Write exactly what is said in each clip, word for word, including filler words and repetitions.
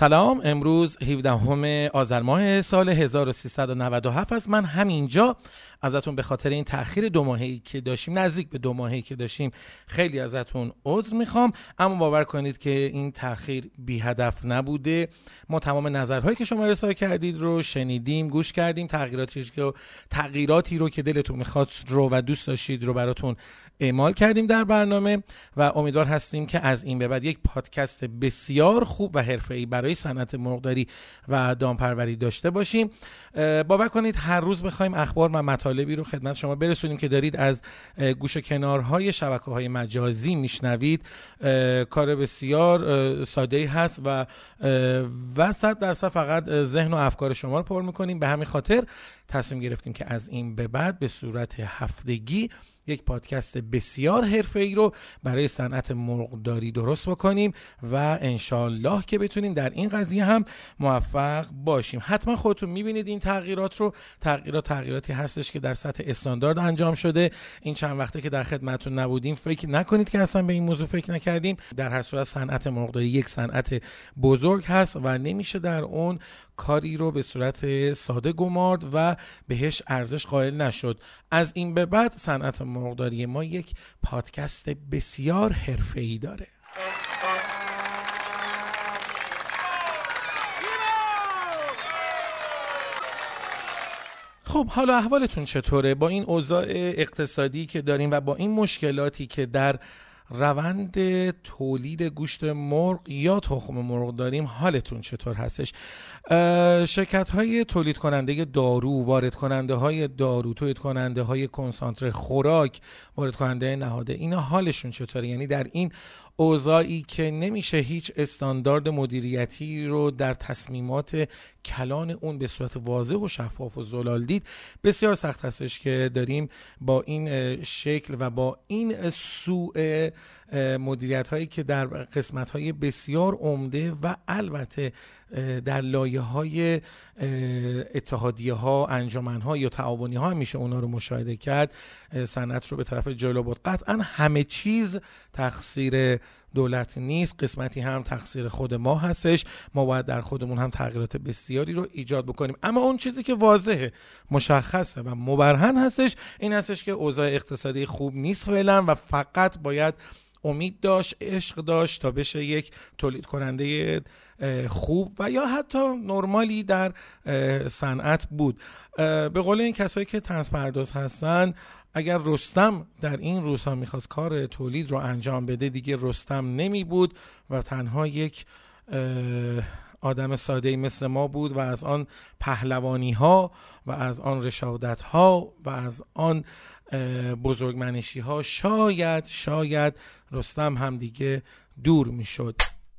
سلام، امروز هفدهم آذر ماه سال هزار و سیصد و نود و هفت است. من همینجا ازتون به خاطر این تأخیر دو ماهه‌ای که داشتیم، نزدیک به دو ماهه‌ای که داشتیم، خیلی ازتون عذر میخوام، اما باور کنید که این تأخیر بی هدف نبوده. ما تمام نظرهایی که شما ارسال کردید رو شنیدیم، گوش کردیم، تغییراتی که تغییراتی رو که دلتون میخواد رو و دوست داشتید رو براتون اعمال کردیم در برنامه و امیدوار هستیم که از این به بعد یک پادکست بسیار خوب و حرفه‌ای برای صنعت مرغداری و دامپروری داشته باشیم. باور کنید هر روز بخوایم اخبار و مطالبی رو خدمت شما برسونیم که دارید از گوشه کنارهای شبکه‌های مجازی میشنوید، کار بسیار ساده‌ای هست و و صد درصد فقط ذهن و افکار شما رو پر می‌کنیم. به همین خاطر تصمیم گرفتیم که از این به بعد به صورت هفتگی یک پادکست بسیار حرفه‌ای رو برای صنعت مرغداری درست بکنیم و انشالله که بتونیم در این قضیه هم موفق باشیم. حتما خودتون میبینید این تغییرات رو. تغییرات تغییراتی هستش که در سطح استاندارد انجام شده. این چند وقته که در خدمتتون نبودیم فکر نکنید که اصلا به این موضوع فکر نکردیم. در هر صورت صنعت مرغداری یک صنعت بزرگ هست و نمیشه در اون کاری رو به صورت ساده گمارد و بهش ارزش قائل نشد. از این به بعد صنعت مرغداری ما یک پادکست بسیار حرفه‌ای داره. خب حالا احوالتون چطوره؟ با این اوضاع اقتصادی که داریم و با این مشکلاتی که در روند تولید گوشت مرغ یا تخم مرغ داریم، حالتون چطور هستش؟ شرکت های تولید کننده دارو، وارد کننده های دارو، تولید کننده های کنسانتره خوراک، وارد کننده نهاده، اینا حالشون چطوره؟ یعنی در این اوضاعی که نمیشه هیچ استاندارد مدیریتی رو در تصمیمات کلان اون به صورت واضح و شفاف و زلال دید، بسیار سخت هستش که داریم با این شکل و با این سوء مدیریت هایی که در قسمت های بسیار عمده و البته در لایه های اتحادیه ها، انجمن ها یا تعاونی ها میشه اونا رو مشاهده کرد، صنعت رو به طرف جلو برد. قطعا همه چیز تقصیر دولت نیست، قسمتی هم تقصیر خود ما هستش. ما باید در خودمون هم تغییرات بسیاری رو ایجاد بکنیم، اما اون چیزی که واضحه، مشخصه و مبرهن هستش این هستش که اوضاع اقتصادی خوب نیست فعلا و فقط باید امید داشت، عشق داشت تا بشه یک تولید کننده خوب و یا حتی نرمالی در صنعت بود. به قول این کسایی که طنز پرداز هستن، اگر رستم در این روزها میخواست کار تولید رو انجام بده، دیگه رستم نمی بود و تنها یک آدم ساده‌ای مثل ما بود و از آن پهلوانی ها و از آن رشادت ها و از آن بزرگمنشی ها شاید شاید رستم هم دیگه دور میشد.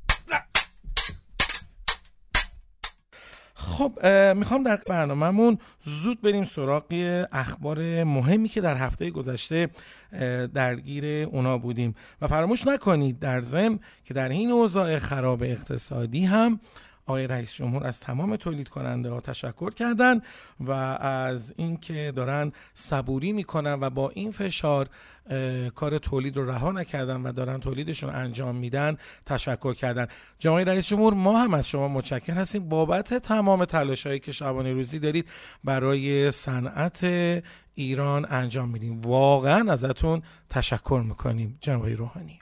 خب میخوام در برنامه‌مون زود بریم سراغ اخبار مهمی که در هفته گذشته درگیر اونا بودیم و فراموش نکنید در ضمن که در این اوضاع خراب اقتصادی هم آقای رئیس جمهور از تمام تولید کننده ها تشکر کردن و از اینکه دارن صبوری میکنن و با این فشار کار تولید رو رها نکردن و دارن تولیدشون انجام میدن تشکر کردن. جناب رئیس جمهور، ما هم از شما متشکر هستیم بابت تمام تلاشایی که شبانه روزی دارید برای صنعت ایران انجام میدیم. واقعا ازتون تشکر میکنیم جناب روحانی.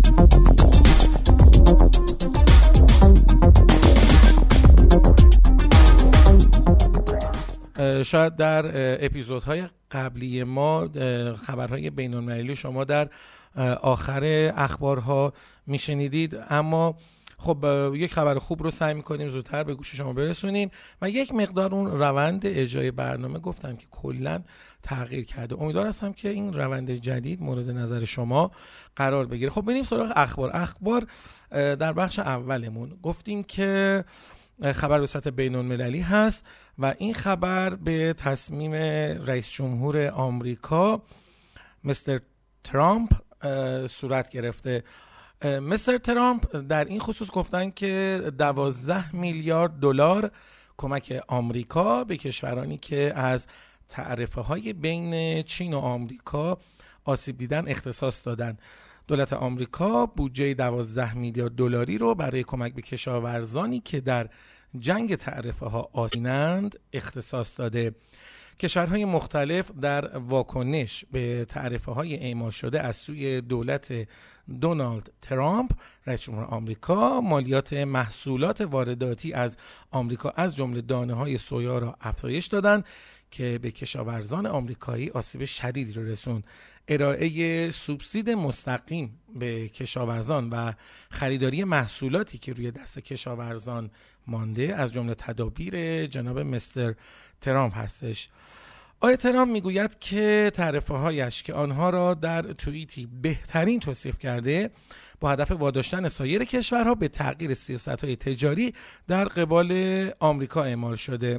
شاید در اپیزودهای قبلی ما خبرهای بین‌المللی شما در آخر اخبارها میشنیدید، اما خب یک خبر خوب رو سعی میکنیم زودتر به گوش شما برسونیم و یک مقدار اون روند اجرای برنامه گفتم که کلاً تغییر کرده. امیدوار هستم که این روند جدید مورد نظر شما قرار بگیره. خب بریم سراغ اخبار. اخبار در بخش اولمون گفتیم که خبر به سطح بین‌المللی هست و این خبر به تصمیم رئیس جمهور آمریکا مستر ترامپ صورت گرفته. مستر ترامپ در این خصوص گفتن که دوازده میلیارد دلار کمک آمریکا به کشورانی که از تعرفه های بین چین و آمریکا آسیب دیدن اختصاص دادن. دولت آمریکا بودجه دوازده میلیارد دلاری رو برای کمک به کشاورزانی که در جنگ تعرفه ها آسیب‌دیدند اختصاص داده. کشورهای مختلف در واکنش به تعرفه های اعمال شده از سوی دولت دونالد ترامپ رئیس جمهور آمریکا مالیات محصولات وارداتی از آمریکا از جمله دانه‌های سویا را افزایش دادند که به کشاورزان آمریکایی آسیب شدیدی را رسوند. ارائه سوبسید مستقیم به کشاورزان و خریداری محصولاتی که روی دست کشاورزان مانده از جمله تدابیر جناب مستر ترامپ هستش. آقای ترامپ میگوید که تعرفه هایش که آنها را در توییتی بهترین توصیف کرده با هدف واداشتن سایر کشورها به تغییر سیاست‌های تجاری در قبال آمریکا اعمال شده.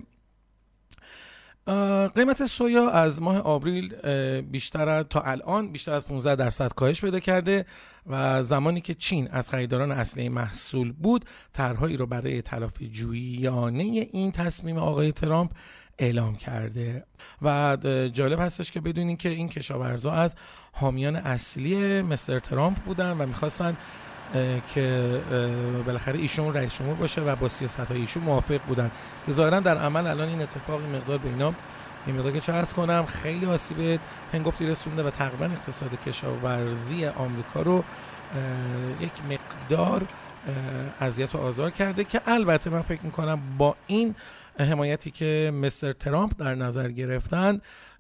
قیمت سویا از ماه آوریل بیشتر از تا الان بیشتر از پانزده درصد کاهش پیدا کرده و زمانی که چین از خریداران اصلی محصول بود طرحهایی رو برای تلافی جویانه این تصمیم آقای ترامپ اعلام کرده و جالب هستش که بدونین که این کشاورزا از حامیان اصلی مستر ترامپ بودن و میخواستن که بالاخره ایشون رئیس جمهور باشه و با سیاست‌های ایشون موافق بودن که ظاهرا در عمل الان این اتفاق مقدار به اینا این مقدار که چه عرض کنم خیلی آسیب هنگفتی رسونده و تقریبا اقتصاد کشاورزی آمریکا رو یک مقدار اذیت و آزار کرده که البته من فکر میکنم با این حمایتی که مستر ترامپ در نظر گرفتن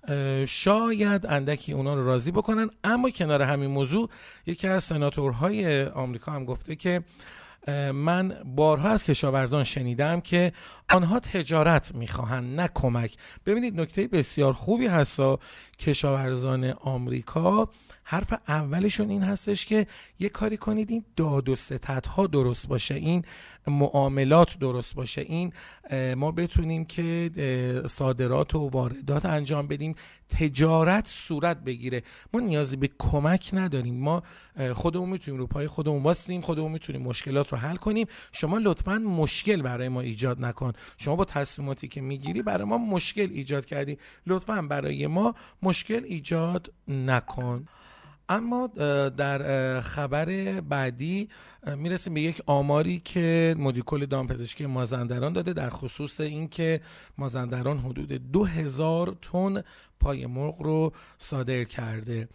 شاید اندکی اونا رو راضی بکنن. اما کنار همین موضوع یکی از سناتورهای آمریکا هم گفته که من بارها از کشاورزان شنیدم که آنها تجارت میخواهند نه کمک. ببینید نکته بسیار خوبی هستا، کشاورزان آمریکا حرف اولشون این هستش که یه کاری کنید این داد و ستدها درست باشه، این معاملات درست باشه، این ما بتونیم که صادرات و واردات انجام بدیم، تجارت صورت بگیره. ما نیازی به کمک نداریم، ما خودمون میتونیم رو پای خودمون واسیم، خودمون میتونیم مشکلات رو حل کنیم. شما لطفاً مشکل برای ما ایجاد نکن. شما با تصمیماتی که میگیری برای ما مشکل ایجاد کردی، لطفاً برای ما مشکل ایجاد نکن. اما در خبر بعدی میرسیم به یک آماری که مدیر کل دامپزشکی مازندران داده در خصوص این که مازندران حدود دو هزار تن پای مرغ رو صادر کرده.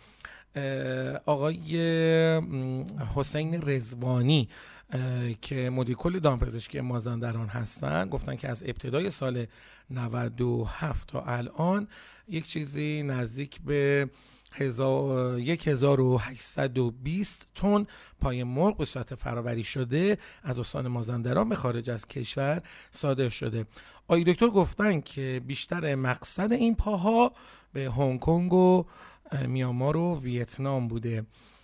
آقای حسین رضوانی که مدیر کل دامپزشکی مازندران هستن گفتن که از ابتدای سال نود و هفت تا الان یک چیزی نزدیک به یک هزار و هشتصد و بیست تن پای مرغ به صورت فرآوری شده از استان مازندران به خارج از کشور صادر شده. آقای دکتر گفتن که بیشتر مقصد این پاها به هنگ کنگ و میانمار و ویتنام بوده.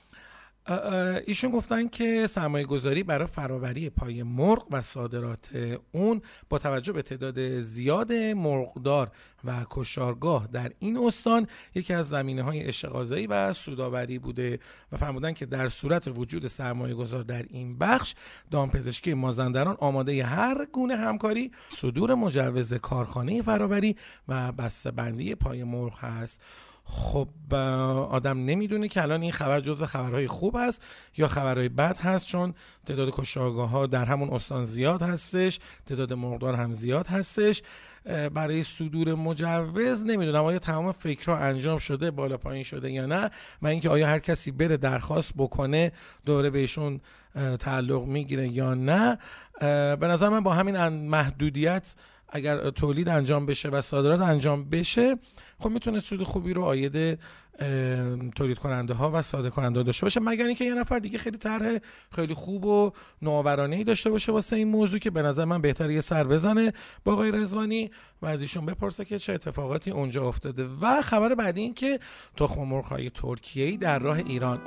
ایشون گفتن که سرمایه گذاری برای فرآوری پای مرغ و صادرات اون با توجه به تعداد زیاد مرغدار و کشارگاه در این استان یکی از زمینه‌های اشتغالزایی و سودآوری بوده و فرمودن که در صورت وجود سرمایه گذار در این بخش دامپزشکی مازندران آماده هر گونه همکاری، صدور مجوز کارخانه فرآوری و بسته‌بندی پای مرغ هست. خب آدم نمیدونه که الان این خبر جزو خبرهای خوب هست یا خبرهای بد هست، چون تعداد کشتارگاه ها در همون استان زیاد هستش، تعداد مرغدار هم زیاد هستش. برای صدور مجوز نمیدونم آیا تمام فکرها انجام شده، بالا پایین شده یا نه، و اینکه آیا هر کسی بره درخواست بکنه دوره بهشون تعلق میگیره یا نه. به نظر من با همین محدودیت اگر تولید انجام بشه و صادرات انجام بشه خب میتونه سود خوبی رو عاید تولید کننده ها و صادر کننده ها داشته باشه، مگر اینکه یه نفر دیگه خیلی طرح خیلی خوب و نوآورانه‌ای داشته باشه واسه این موضوع که به نظر من بهتره یه سر بزنه با آقای رضوانی و از ایشون بپرسه که چه اتفاقاتی اونجا افتاده. و خبر بعدی این که تخم مرغ‌های ترکیه‌ای در راه ایران.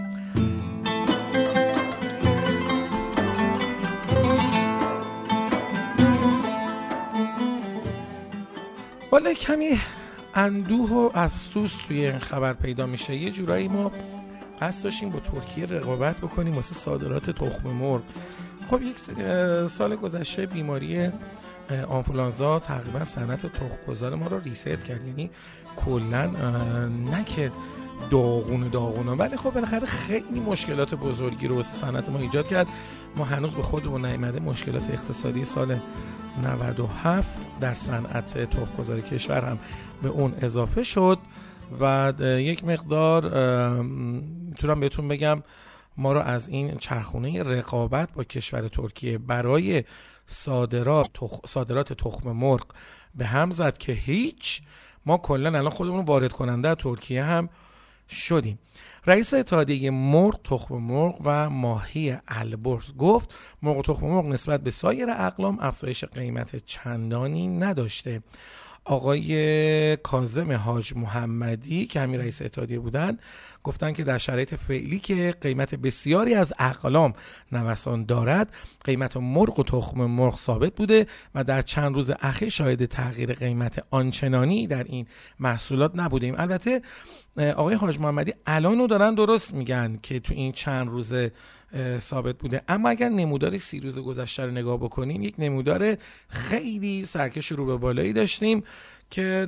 والا کمی اندوه و افسوس توی این خبر پیدا میشه. یه جورایی ما قصد داشتیم با ترکیه رقابت بکنیم واسه صادرات تخم مرغ. خب یک سال گذشته بیماری آنفولانزا تقریبا صنعت تخم‌گذار ما رو ریست کرد، یعنی کلا نه که داغون داغونه، ولی خب بالاخره خیلی مشکلات بزرگی رو صنعت ما ایجاد کرد. ما هنوز به خودمون نیامده. مشکلات اقتصادی سال نود و هفت در صنعت تخم‌گذاری کشور هم به اون اضافه شد و یک مقدار میتونم بهتون بگم ما رو از این چرخونه رقابت با کشور ترکیه برای صادرات تخ... صادرات تخم مرغ به هم زد که هیچ. ما کلا الان خودمون وارد کننده ترکیه هم شدیم. رئیس اتحادیه مرغ، تخم مرغ و ماهی البرز گفت مرغ و تخم مرغ نسبت به سایر اقلام افزایش قیمت چندانی نداشته. آقای کاظم حاج محمدی که همین رئیس اتحادیه بودن گفتن که در شرایط فعلی که قیمت بسیاری از اقلام نوسان دارد، قیمت مرغ و تخم مرغ ثابت بوده و در چند روز اخیر شاهد تغییر قیمت آنچنانی در این محصولات نبودیم. البته آقای حاج محمدی الانو دارن درست میگن که تو این چند روز ثابت بوده، اما اگر نمودار سی روز گذشته رو نگاه بکنیم یک نمودار خیلی سرکش رو به بالایی داشتیم که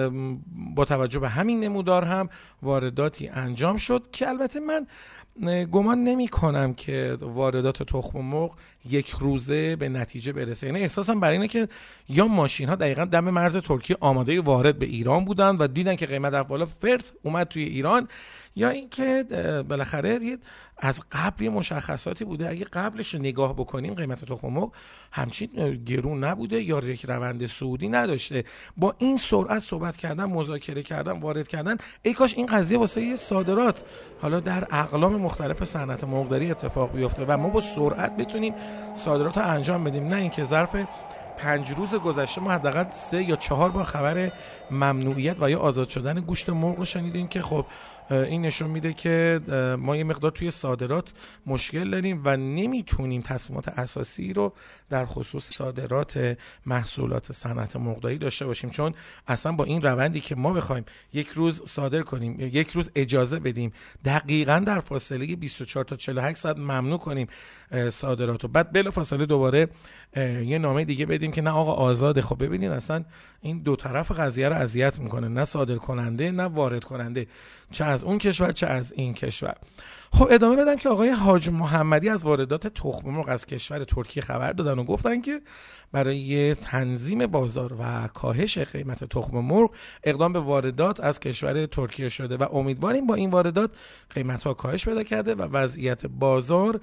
با توجه به همین نمودار هم وارداتی انجام شد که البته من گمان نمی کنم که واردات تخم مرغ یک روزه به نتیجه برسه. یعنی احساسم بر اینه که یا ماشین ها دقیقاً دم مرز ترکیه آماده وارد به ایران بودن و دیدن که قیمت رفت بالا فرد اومد توی ایران، یا اینکه بالاخره از قبل مشخصاتی بوده. اگه قبلش نگاه بکنیم قیمت تخم مرغ همچین گرون نبوده یا یک روند صعودی نداشته. با این سرعت صحبت کردن، مذاکره کردن، وارد کردن، ای کاش این قضیه واسه صادرات حالا در اقلام مختلف صنعت مرغداری اتفاق بیفته و ما با سرعت بتونیم صادرات رو انجام بدیم، نه اینکه ظرف پنج روز گذشته ما حداقل سه یا چهار بار خبر ممنوعیت و یا آزاد شدن گوشت مرغ رو شنیدیم که خب این نشون میده که ما یه مقدار توی صادرات مشکل داریم و نمیتونیم تصمیمات اساسی رو در خصوص صادرات محصولات صنعت مرغداری داشته باشیم، چون اصلا با این روندی که ما بخوایم یک روز صادر کنیم، یک روز اجازه بدیم، دقیقاً در فاصله بیست و چهار تا چهل و هشت ساعت ممنوع کنیم صادرات و بعد بلا فاصله دوباره یه نامه دیگه بدیم که نه آقا آزاده، خب ببینید اصلا این دو طرف قضیه رو اذیت میکنه، نه صادر کننده نه وارد کننده، چه از اون کشور چه از این کشور. خب ادامه بدم که آقای حاج محمدی از واردات تخم مرغ از کشور ترکیه خبر دادن و گفتن که برای تنظیم بازار و کاهش قیمت تخم مرغ اقدام به واردات از کشور ترکیه شده و امیدواریم با این واردات قیمت‌ها کاهش پیدا کرده و وضعیت بازار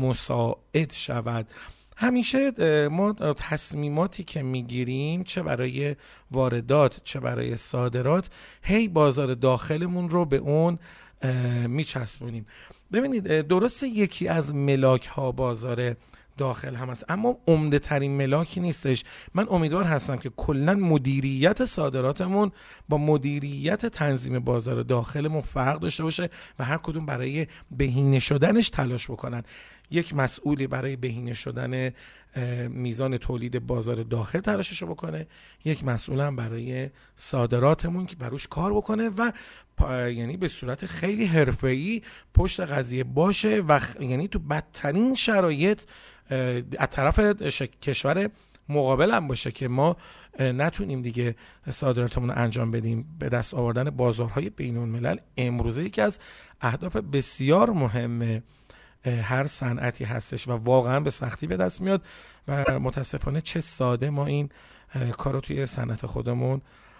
مساعد شود. همیشه ما تصمیماتی که میگیریم چه برای واردات چه برای صادرات هی بازار داخلمون رو به اون میچسبونیم. ببینید درسته یکی از ملاک ها بازار داخل هم است، اما عمده ترین ملاکی نیستش. من امیدوار هستم که کلا مدیریت صادراتمون با مدیریت تنظیم بازار داخلمون فرق داشته باشه و هر کدوم برای بهینه شدنش تلاش بکنن. یک مسئولی برای بهینه شدن میزان تولید بازار داخل تلاشش بکنه، یک مسئول هم برای صادراتمون که بروش کار بکنه و یعنی به صورت خیلی حرفه‌ای پشت قضیه باشه و یعنی تو بدترین شرایط از طرف کشور مقابل هم باشه که ما نتونیم دیگه صادراتمون رو انجام بدیم. به دست آوردن بازارهای بین‌الملل امروزه یکی از اهداف بسیار مهمه هر صنعتی هستش و واقعا به سختی به دست میاد و متاسفانه چه ساده ما این کارو توی صنعت خودمون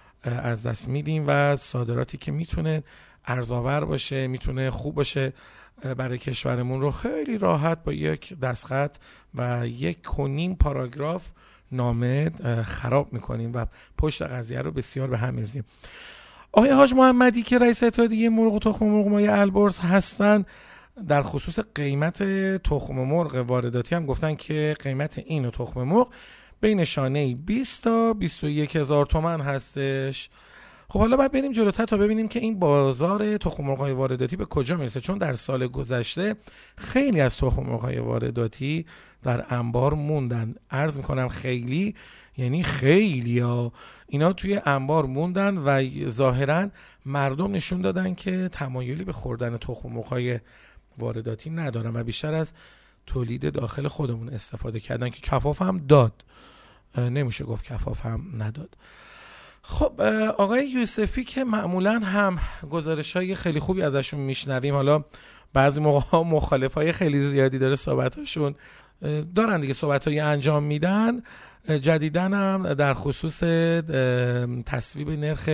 از دست میدیم و صادراتی که میتونه ارزآور باشه، میتونه خوب باشه برای کشورمون رو خیلی راحت با یک دستخط و یک کنیم پاراگراف نامه خراب میکنیم و پشت قضیه رو بسیار به هم میریزیم. آقای حاج محمدی که رئیس اتحادیه مرغ و تخم مرغ ماهی البرز هستن در خصوص قیمت تخم مرغ وارداتی هم گفتن که قیمت این تخم مرغ بین شانه بیست تا بیست و یک هزار تومان هستش. خب حالا باید بریم جلوتر تا ببینیم که این بازار تخم مرغ‌های وارداتی به کجا میرسه، چون در سال گذشته خیلی از تخم مرغ‌های وارداتی در انبار موندن. عرض میکنم خیلی یعنی خیلی ها اینا توی انبار موندن و ظاهرا مردم نشون دادن که تمایلی به خوردن تخم مرغ‌های وارداتی ندارن و بیشتر از تولید داخل خودمون استفاده کردن که کفاف هم داد، نمیشه گفت کفاف هم نداد. خب آقای یوسفی که معمولا هم گزارش‌های خیلی خوبی ازشون میشنویم، حالا بعضی موقع مخالفای خیلی زیادی داره صحبتاشون دارن دیگه، صحبتایی انجام میدن. جدیدن هم در خصوص تصویب نرخ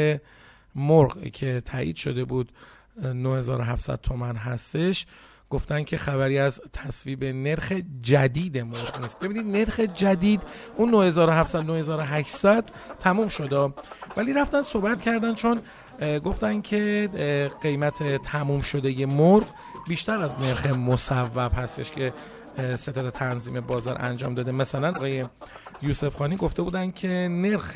مرغ که تایید شده بود نه هزار و هفتصد تومان هستش، گفتن که خبری از تصویب نرخ جدید مرغ نیست. ببینید نرخ جدید اون نه هزار و هفتصد نه هزار و هشتصد تموم شده، ولی رفتن صحبت کردن چون گفتن که قیمت تموم شده ی مرغ بیشتر از نرخ مصوب هستش که ستاد تنظیم بازار انجام داده. مثلا آقای یوسف خانی گفته بودن که نرخ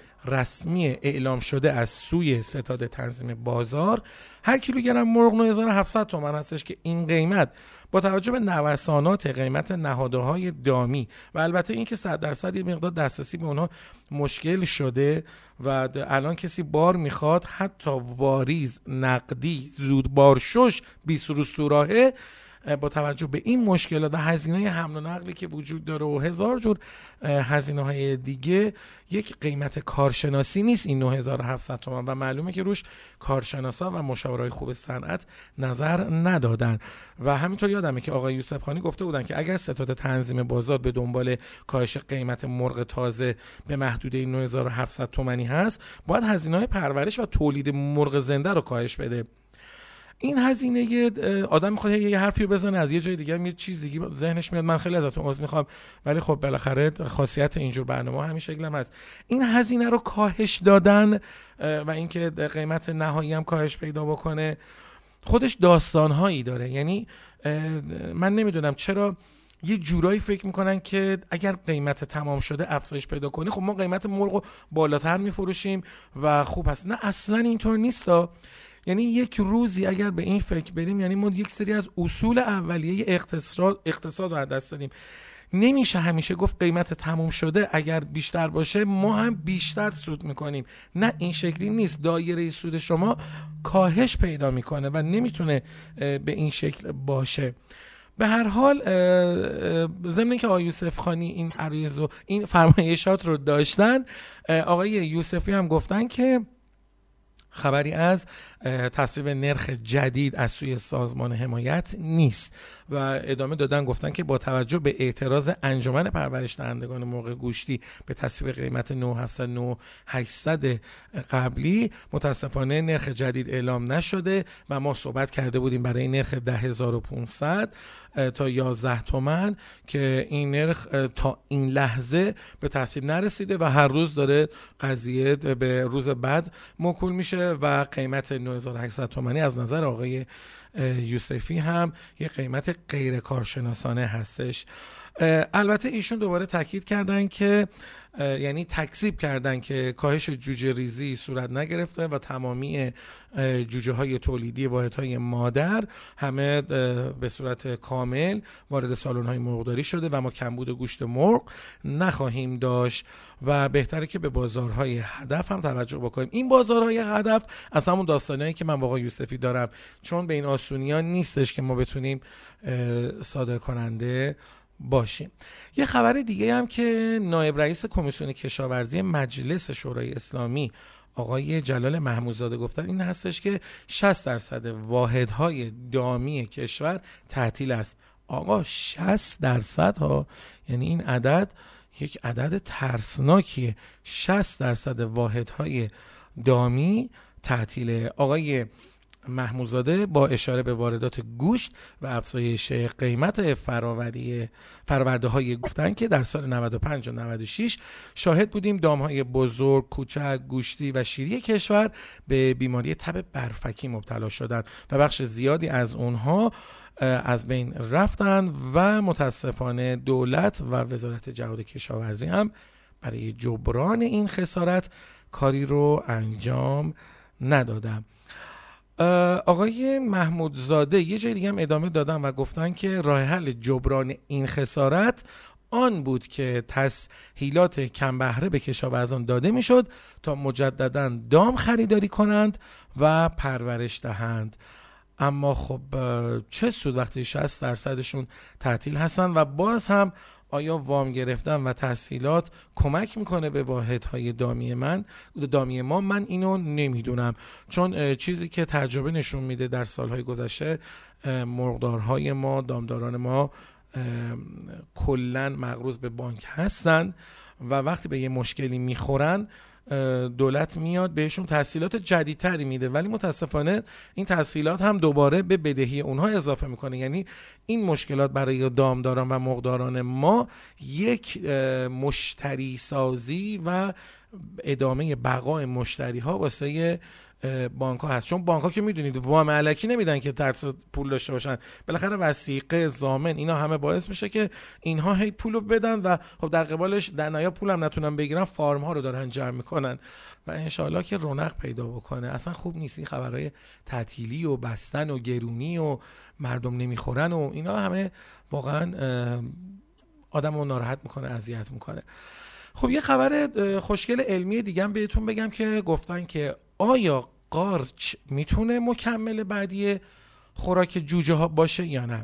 رسمی اعلام شده از سوی ستاد تنظیم بازار هر کیلوگرم مرغ نه هزار و هفتصد تومان هستش که این قیمت با توجه به نوسانات قیمت نهادهای دامی و البته اینکه صد درصد یه مقدار دسترسی به اونها مشکل شده و الان کسی بار میخواد حتی واریز نقدی زودبارشش بیست روز تو راهه، با توجه به این مشکلات و هزینه حمل و نقلی که وجود داره و هزار جور هزینه های دیگه، یک قیمت کارشناسی نیست این نه هزار و هفتصد تومان و معلومه که روش کارشناسا و مشاورای خوب صنعت نظر ندادن. و همینطور یادمه که آقای یوسف خانی گفته بودن که اگر ستاد تنظیم بازار به دنبال کاهش قیمت مرغ تازه به محدوده نه هزار و هفتصد تومانی هست، باید هزینه‌های پرورش و تولید مرغ زنده رو کاهش بده. این هزینه آدم میخواد یه حرفی رو بزنه از یه جای دیگه یه چیزی ذهنش میاد، من خیلی ازتون عذر میخوام ولی خب بالاخره خاصیت اینجور برنامه همین شکلم هست. این هزینه رو کاهش دادن و اینکه قیمت نهایی هم کاهش پیدا بکنه خودش داستانهایی داره. یعنی من نمیدونم چرا یه جورایی فکر میکنن که اگر قیمت تمام شده افزایش پیدا کنه خب ما قیمت مرغ رو بالاتر میفروشیم و خوب هست. نه اصلا اینطور نیستا. یعنی یک روزی اگر به این فکر بریم یعنی ما یک سری از اصول اولیه اقتصاد اقتصاد رو از دست دادیم. نمیشه همیشه گفت قیمت تموم شده اگر بیشتر باشه ما هم بیشتر سود میکنیم. نه این شکلی نیست، دایره سود شما کاهش پیدا میکنه و نمیتونه به این شکل باشه. به هر حال ضمن که آقای یوسف خانی این عریض و این فرمایشات رو داشتن، آقای یوسفی هم گفتن که خبری از تصویب نرخ جدید از سوی سازمان حمایت نیست و ادامه دادن گفتن که با توجه به اعتراض انجمن پرورش دهندگان مرغ گوشتی به تصویب قیمت نه هزار و هفتصد نه هزار و هشتصد قبلی متاسفانه نرخ جدید اعلام نشده و ما صحبت کرده بودیم برای نرخ ده هزار و پانصد تا یازده تومن که این نرخ تا این لحظه به تصویب نرسیده و هر روز داره قضیه به روز بعد موکول میشه و قیمت نه هزار و هشتصد تومانی از نظر آقای یوسفی هم یه قیمت غیر کارشناسانه هستش. البته ایشون دوباره تاکید کردن که یعنی تکذیب کردن که کاهش جوجه ریزی صورت نگرفته و تمامی جوجه های تولیدی واحدهای مادر همه به صورت کامل وارد سالن های مرغداری شده و ما کمبود گوشت مرغ نخواهیم داشت و بهتره که به بازارهای هدف هم توجه بکنیم. این بازارهای هدف از همون داستانایی که من با آقای یوسفی دارم، چون به این آسونیان نیستش که ما بتونیم صادر کننده باشیم. یه خبر دیگه هم که نایب رئیس کمیسیون کشاورزی مجلس شورای اسلامی آقای جلال محمودزاده گفتن این هستش که شصت درصد واحدهای دامی کشور تعطیل است. آقا شصت درصد ها، یعنی این عدد یک عدد ترسناکیه. شصت درصد واحدهای دامی تعطیله. آقای محمودزاده با اشاره به واردات گوشت و افزایش قیمت فراوری فرآورده های گفتن که در سال نود و پنج و نود و شش شاهد بودیم دامهای بزرگ، کوچک، گوشتی و شیری کشور به بیماری تب برفکی مبتلا شدند و بخش زیادی از اونها از بین رفتن و متاسفانه دولت و وزارت جهاد کشاورزی هم برای جبران این خسارت کاری رو انجام ندادن. آقای محمودزاده یه جای دیگه هم ادامه دادن و گفتن که راه حل جبران این خسارت آن بود که تسهیلات کم بهره به کشاورزان داده میشد تا مجددا دام خریداری کنند و پرورش دهند. اما خب چه سود وقتی شصت درصدشون تعطیل هستن و باز هم آیا وام گرفتن و تسهیلات کمک میکنه به واحدهای دامی من دامی ما؟ من اینو نمیدونم، چون چیزی که تجربه نشون میده در سالهای گذشته مرغدارهای ما، دامداران ما کلن مقروض به بانک هستن و وقتی به یه مشکلی میخورن دولت میاد بهشون تسهیلات جدیدتری میده، ولی متاسفانه این تسهیلات هم دوباره به بدهی اونها اضافه میکنه. یعنی این مشکلات برای دامداران و مرغداران ما یک مشتری سازی و ادامه بقای مشتری ها واسه بانک ها هست، چون بانک ها که میدونید وام الکی نمیدن که ترس پول داشته باشن، بالاخره وثیقه، ضامن، اینا همه باعث میشه که اینها هی پولو بدن و خب در قبالش در نهایت پولم نتونن بگیرن، فارم ها رو دارن جمع میکنن و انشالله که رونق پیدا بکنه. اصلا خوب نیست این خبرهای تعطیلی و بستن و گرونی و مردم نمیخورن و اینا همه واقعا آدمو ناراحت میکنه، اذیت میکنه. خب یه خبر خوشگل علمی دیگه هم بهتون بگم که گفتن که آیا قارچ میتونه مکمل بعدی خوراک جوجه ها باشه یا نه؟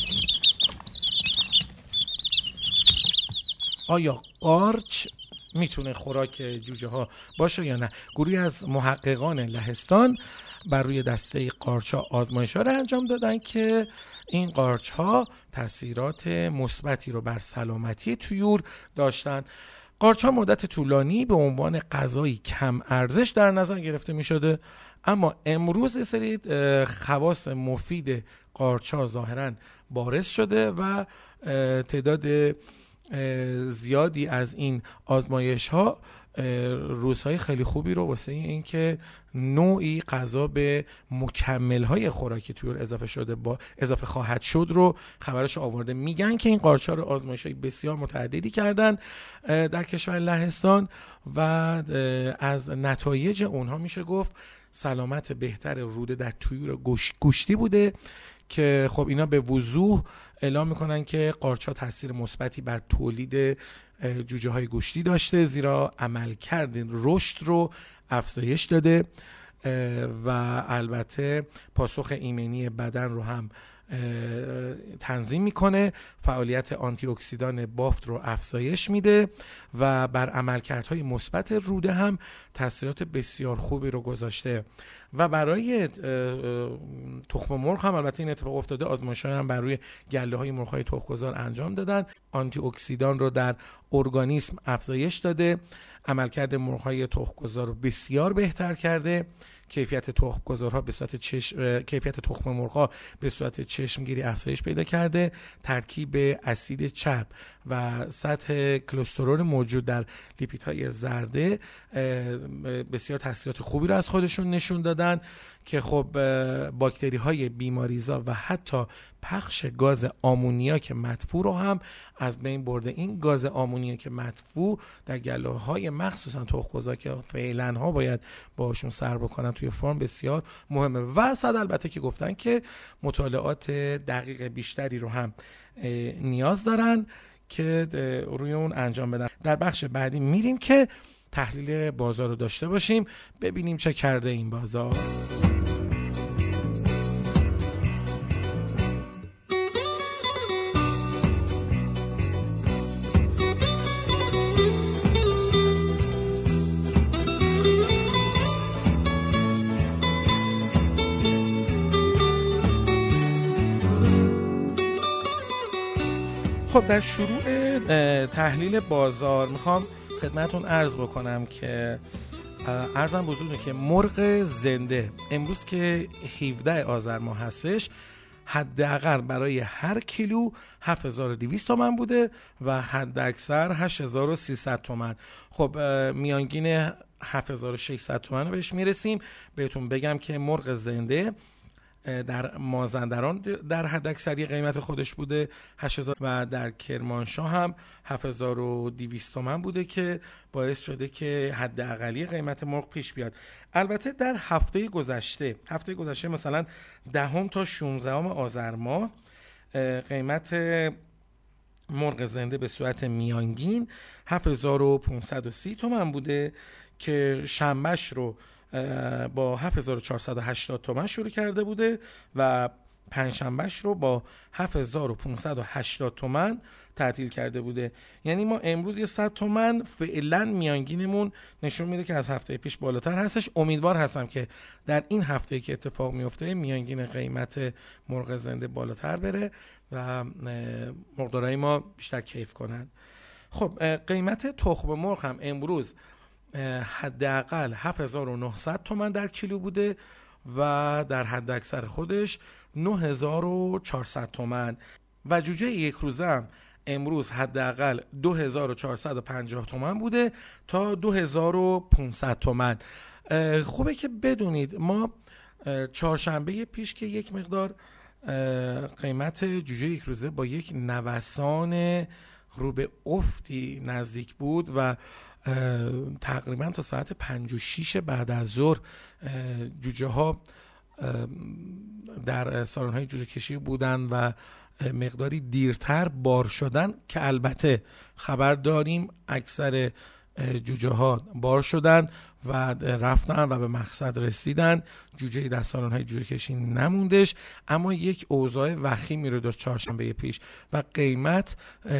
آیا قارچ میتونه خوراک جوجه ها باشه یا نه؟ گروهی از محققان لهستان بر روی دسته قارچ ها آزمایش ها رو انجام دادن که این قارچ ها تاثیرات مثبتی رو بر سلامتی طیور داشتن. قارچ ها مدت طولانی به عنوان غذای کم ارزش در نظر گرفته می شده، اما امروز سری خواص مفید قارچ ها ظاهراً بارز شده و تعداد زیادی از این آزمایش ها روزهای خیلی خوبی رو واسه این که نوعی غذا به مکمل های خوراکی طیور اضافه شده با اضافه خواهد شد رو خبرش آورده. میگن که این قارچ ها رو آزمایش های بسیار متعددی کردن در کشور لهستان و از نتایج اونها میشه گفت سلامت بهتر روده در طیور گوشتی بوده که خب اینا به وضوح اعلام میکنن که قارچ ها تاثیر مثبتی بر تولید جوجه های گوشتی داشته، زیرا عملکرد رشد رو افزایش داده و البته پاسخ ایمنی بدن رو هم تنظیم میکنه، فعالیت آنتی اکسیدان بافت رو افزایش میده و بر عملکردهای مثبت روده هم تاثیرات بسیار خوبی رو گذاشته. و برای تخم مرغ هم البته این اتفاق افتاده، آزمایش‌ها هم بر روی گله‌های مرغ‌های تخم‌گذار انجام دادن، آنتی اکسیدان رو در ارگانیسم افزایش داده، عملکرد مرغ‌های تخم‌گذار رو بسیار بهتر کرده، کیفیت تخم‌گذارها به صورت چشم کیفیت تخم مرغ‌ها به صورت چشمگیری افزایش پیدا کرده، ترکیب اسید چرب و سطح کلسترول موجود در لیپیدهای زرده بسیار تاثیرات خوبی رو از خودشون نشون دادن که خب باکتری های بیماریزا و حتی پخش گاز آمونیاک مدفوع رو هم از بین برده. این گاز آمونیاک مدفوع در گلوه های مخصوصا تخم‌گذار که فعلا ها باید باشون سر بکنن توی فرم بسیار مهمه و صد البته که گفتن که مطالعات دقیق بیشتری رو هم نیاز دارن که روی اون انجام بدن. در بخش بعدی میریم که تحلیل بازار رو داشته باشیم، ببینیم چه کرده این بازار. خب در شروع تحلیل بازار میخوام خدمتون عرض بکنم که عرضم بزرگه که مرغ زنده امروز که هفدهم آذر ماه هستش حداقل برای هر کیلو هفت هزار و دویست تومان بوده و حد اکثر هشت هزار و سیصد تومان. خب میانگین هفت هزار و ششصد تومان رو بهش میرسیم. بهتون بگم که مرغ زنده در مازندران در حد اکثری قیمت خودش بوده هشت هزار و در کرمانشاه هم هفت هزار و دویست تومان بوده که باعث شده که حد اقلی قیمت مرغ پیش بیاد. البته در هفته گذشته هفته گذشته مثلا دهم تا شانزدهم آذر ماه قیمت مرغ زنده به صورت میانگین هفت هزار و پانصد و سی تومان بوده که شنبهش رو با هفت هزار و چهارصد و هشتاد تومان شروع کرده بوده و پنجشنبهش رو با هفت هزار و پانصد و هشتاد تومان تعطیل کرده بوده. یعنی ما امروز یه صد تومان فعلا میانگینمون نشون میده که از هفته پیش بالاتر هستش. امیدوار هستم که در این هفته که اتفاق میفته میانگین قیمت مرغ زنده بالاتر بره و مرغدارای ما بیشتر کیف کنن. خب قیمت تخم مرغ هم امروز حداقل هفت هزار و نهصد تومان در کیلو بوده و در حد اکثر خودش نه هزار و چهارصد تومان و جوجه یک روزه هم امروز حداقل دو هزار و چهارصد و پنجاه تومان بوده تا دو هزار و پانصد تومان. خوبه که بدونید ما چهارشنبه پیش که یک مقدار قیمت جوجه یک روزه با یک نوسان رو به افتی نزدیک بود و تقریبا تا ساعت پنج و شیش بعد از ظهر جوجه ها در سالن های جوجه کشی بودن و مقداری دیرتر بار شدن که البته خبر داریم اکثر جوجه ها بار شدن و رفتن و به مقصد رسیدن. جوجه در سالن های جوجه کشی نموندش، اما یک اوضاع وخیمی رو داشت چهارشنبه پیش و قیمت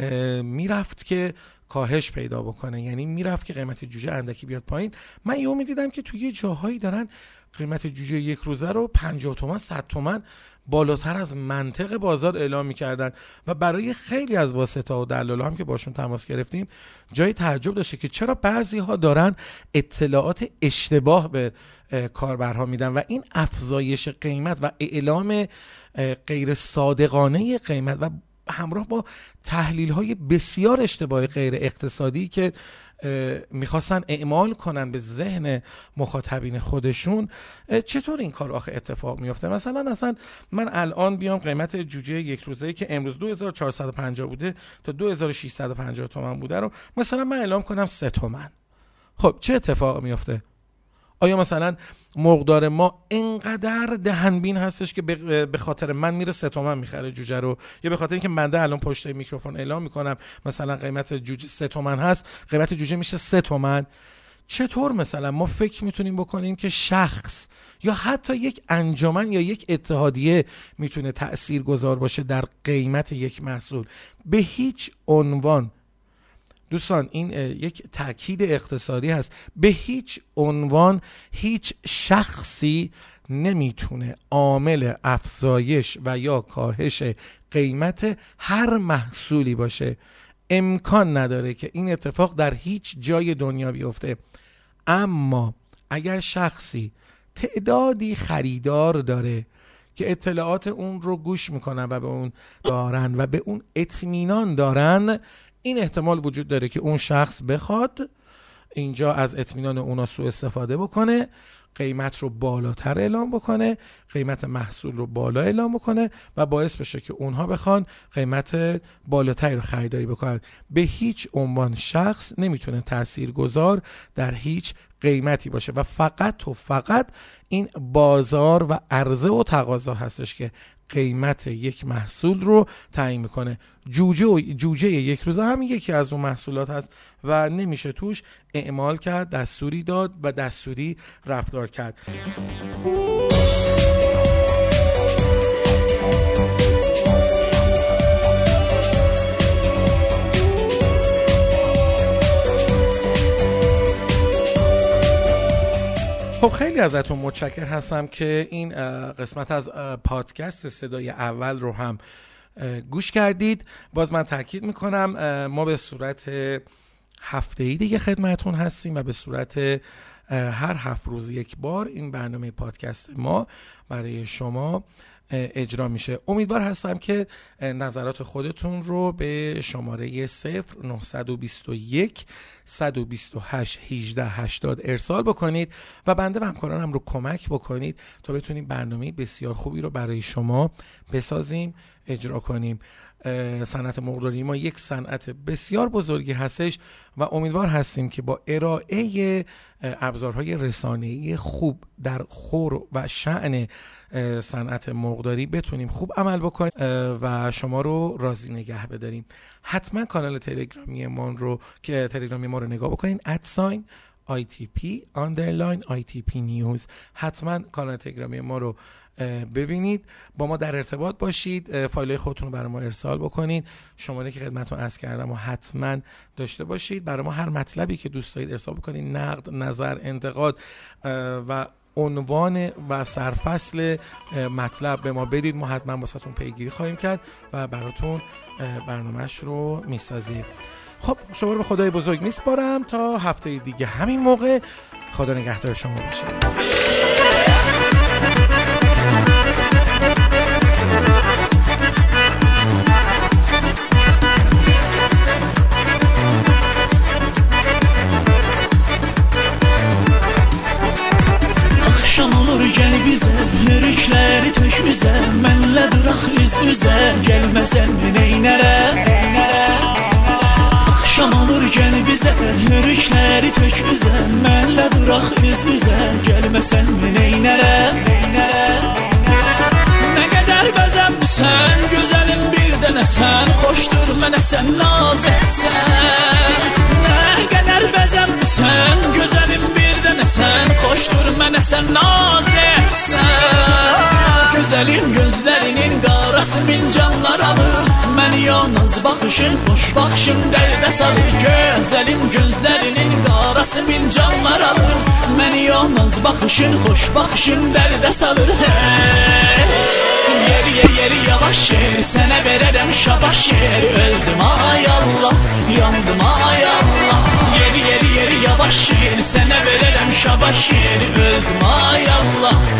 میرفت که کاهش پیدا بکنه، یعنی میرفت که قیمت جوجه اندکی بیاد پایین. من یهو میدیدم که توی جاهایی دارن قیمت جوجه یک روزه رو پنجاه تومان صد تومان بالاتر از منطق بازار اعلام میکردن و برای خیلی از واسطه‌ها و دلالا هم که باشون تماس گرفتیم جای تعجب داشته که چرا بعضی ها دارن اطلاعات اشتباه به کاربرها میدن و این افزایش قیمت و اعلام غیر صادقانه قیمت و همراه با تحلیل های بسیار اشتباه غیر اقتصادی که میخواستن اعمال کنن به ذهن مخاطبین خودشون، چطور این کار آخه اتفاق میفته؟ مثلا اصلا من الان بیام قیمت جوجه یک روزه که امروز دو هزار و چهارصد و پنجاه بوده تا دو هزار و ششصد و پنجاه تومان بوده رو مثلا من اعلام کنم سه تومن. خب چه اتفاق میفته؟ آیا مثلا مرغدار ما اینقدر دهنبین هستش که به خاطر من میره سه تومن میخره جوجه رو، یا به خاطر اینکه من ده الان پشت میکروفون اعلام میکنم مثلا قیمت جوجه سه تومن هست قیمت جوجه میشه سه تومن؟ چطور مثلا ما فکر میتونیم بکنیم که شخص یا حتی یک انجمن یا یک اتحادیه میتونه تأثیر گذار باشه در قیمت یک محصول؟ به هیچ عنوان. دوستان این یک تأکید اقتصادی هست، به هیچ عنوان هیچ شخصی نمیتونه عامل افزایش و یا کاهش قیمت هر محصولی باشه. امکان نداره که این اتفاق در هیچ جای دنیا بیفته. اما اگر شخصی تعدادی خریدار داره که اطلاعات اون رو گوش میکنن و به اون دارن و به اون اطمینان دارن، این احتمال وجود داره که اون شخص بخواد اینجا از اطمینان اونا سوء استفاده بکنه، قیمت رو بالاتر اعلام بکنه، قیمت محصول رو بالا اعلام بکنه و باعث بشه که اونها بخوان قیمت بالاتری رو خریداری بکنن. به هیچ عنوان شخص نمیتونه تاثیرگذار در هیچ قیمتی باشه و فقط و فقط این بازار و عرضه و تقاضا هستش که قیمت یک محصول رو تعیین میکنه. جوجه و جوجه یک روزه هم یکی از اون محصولات هست و نمیشه توش اعمال کرد، دستوری داد و دستوری رفتار کرد. خب خیلی ازتون متشکر هستم که این قسمت از پادکست صدای اول رو هم گوش کردید. باز من تاکید میکنم ما به صورت هفته‌ای دیگه خدمتون هستیم و به صورت هر هفت روز یک بار این برنامه پادکست ما برای شما اجرا میشه. امیدوار هستم که نظرات خودتون رو به شماره صفر نه دو یک یک دو هشت هجده هشتاد ارسال بکنید و بنده و همکارانم رو کمک بکنید تا بتونیم برنامه بسیار خوبی رو برای شما بسازیم، اجرا کنیم. صنعت مرغداری ما یک صنعت بسیار بزرگی هستش و امیدوار هستیم که با ارائه ابزارهای رسانه‌ای خوب در خور و شأن صنعت مرغداری بتونیم خوب عمل بکنیم و شما رو راضی نگه بداریم. حتما کانال تلگرامی ما رو که تلگرامی ما رو نگاه بکنین ادساین آی تی پی آندرلاین آی تی پی نیوز. حتما کانال تلگرامی ما رو ببینید، با ما در ارتباط باشید، فایل خودتون رو برای ما ارسال بکنید. شماره که خدمتتون عرض کردم و حتما داشته باشید. برای ما هر مطلبی که دوست دارید ارسال بکنید، نقد، نظر، انتقاد و عنوان و سرفصل مطلب به ما بدید. ما حتما واسهتون پیگیری خواهیم کرد و براتون برنامهش رو میسازید. خب شما رو به خدای بزرگ میسپارم تا هفته دیگه همین موقع. خدا نگهدار شما باشه. Gel bize, yürükleri tök bize, mənlə duraq üz üzə, gəlməsən neynərə, neynərə. Akşam olur gel bize, yürükləri tök bizə, mənlə duraq üz üzə, gəlməsən neynərə, neynərə. Nə qədər bəzəmsən, gözəlim bir dənə sən, xoşdur mənə sən naz etsən. Nə qədər bəzəmsən, gözəlim bir dənə sən, xoşdur mənə sən naz etsən. Gözəlim gözlərinin qarası min canlar alır, məni yalnız baxışın, xoş baxışın dərdə salır. Gözəlim gözlərinin qarası min canlar alır, məni yalnız baxışın, xoş baxışın dərdə salır. Hey! Yeri yeri yeri yavaş yer, sənə verərəm şabaş yer. Öldüm ay Allah, yandım ay Allah. Yeri yeri yeri yavaş yer, sənə verərəm şabaş yer. Öldüm ay Allah.